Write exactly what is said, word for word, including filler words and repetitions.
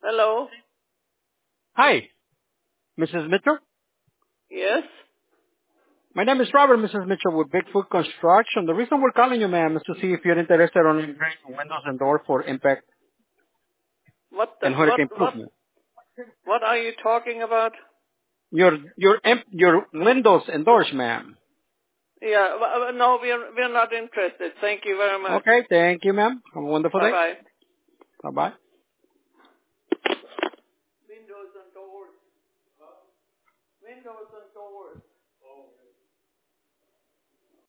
Hello? Hi, Missus Mitchell. Yes? My name is Robert, Missus Mitchell, with Bigfoot Construction. The reason we're calling you, ma'am, is to see if you're interested on integrating windows and doors for impact What the, and what, hurricane what, improvement. what are you talking about? Your your imp, your windows and doors, ma'am. Yeah, w- w- no, we're, we're not interested. Thank you very much. Okay, thank you, ma'am. Have a wonderful day. Bye-bye. Bye bye. Windows and doors. Windows and doors.